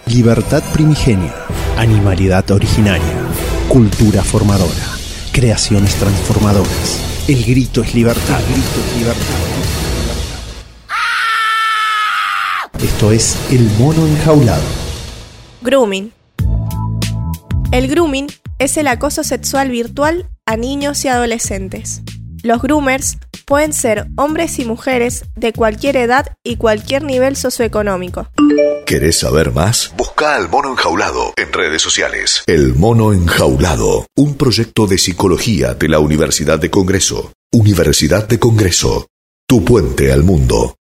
Libertad primigenia, animalidad originaria, cultura formadora, creaciones transformadoras. El grito es libertad, el grito es libertad. Esto es El Mono Enjaulado. Grooming. El grooming es el acoso sexual virtual a niños y adolescentes. Los groomers pueden ser hombres y mujeres de cualquier edad y cualquier nivel socioeconómico. ¿Querés saber más? Busca al Mono Enjaulado en redes sociales. El Mono Enjaulado, un proyecto de psicología de la Universidad de Congreso. Universidad de Congreso, tu puente al mundo.